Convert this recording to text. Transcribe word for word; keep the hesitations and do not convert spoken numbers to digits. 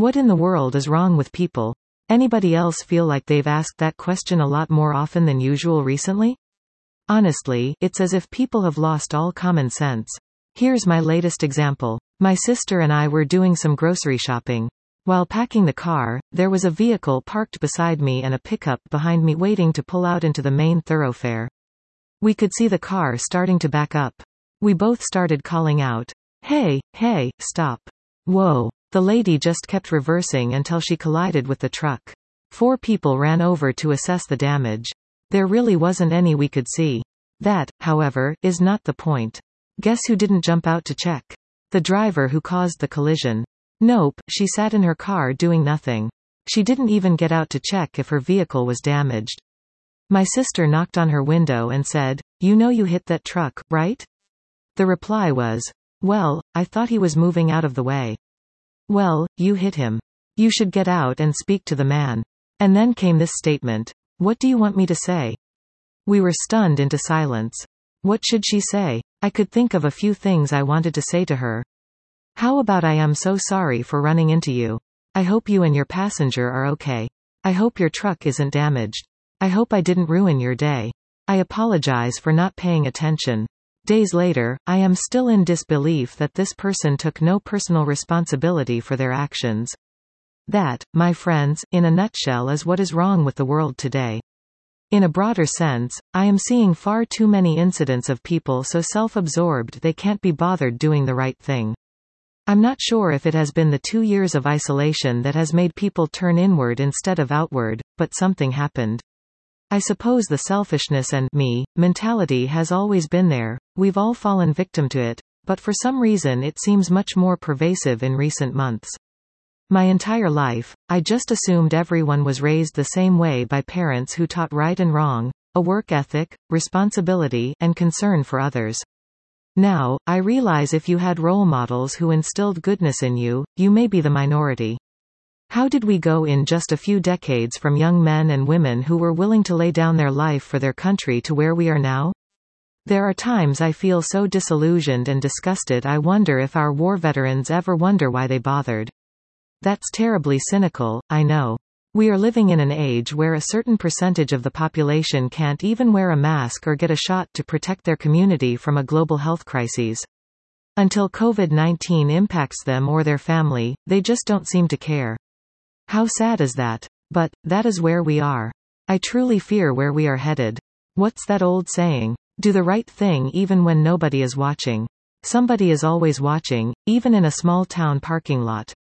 What in the world is wrong with people? Anybody else feel like they've asked that question a lot more often than usual recently? Honestly, it's as if people have lost all common sense. Here's my latest example. My sister and I were doing some grocery shopping. While packing the car, there was a vehicle parked beside me and a pickup behind me waiting to pull out into the main thoroughfare. We could see the car starting to back up. We both started calling out, "Hey, hey, stop. Whoa." The lady just kept reversing until she collided with the truck. Four people ran over to assess the damage. There really wasn't any we could see. That, however, is not the point. Guess who didn't jump out to check? The driver who caused the collision. Nope, she sat in her car doing nothing. She didn't even get out to check if her vehicle was damaged. My sister knocked on her window and said, "You know you hit that truck, right?" The reply was, "Well, I thought he was moving out of the way." Well, you hit him. You should get out and speak to the man. And then came this statement. What do you want me to say? We were stunned into silence. What should she say? I could think of a few things I wanted to say to her. How about I am so sorry for running into you. I hope you and your passenger are okay. I hope your truck isn't damaged. I hope I didn't ruin your day. I apologize for not paying attention. Days later, I am still in disbelief that this person took no personal responsibility for their actions. That, my friends, in a nutshell is what is wrong with the world today. In a broader sense, I am seeing far too many incidents of people so self-absorbed they can't be bothered doing the right thing. I'm not sure if it has been the two years of isolation that has made people turn inward instead of outward, but something happened. I suppose the selfishness and me mentality has always been there. We've all fallen victim to it, but for some reason it seems much more pervasive in recent months. My entire life, I just assumed everyone was raised the same way by parents who taught right and wrong, a work ethic, responsibility, and concern for others. Now, I realize if you had role models who instilled goodness in you, you may be the minority. How did we go in just a few decades from young men and women who were willing to lay down their life for their country to where we are now? There are times I feel so disillusioned and disgusted I wonder if our war veterans ever wonder why they bothered. That's terribly cynical, I know. We are living in an age where a certain percentage of the population can't even wear a mask or get a shot to protect their community from a global health crisis. Until COVID nineteen impacts them or their family, they just don't seem to care. How sad is that? But, that is where we are. I truly fear where we are headed. What's that old saying? Do the right thing even when nobody is watching. Somebody is always watching, even in a small town parking lot.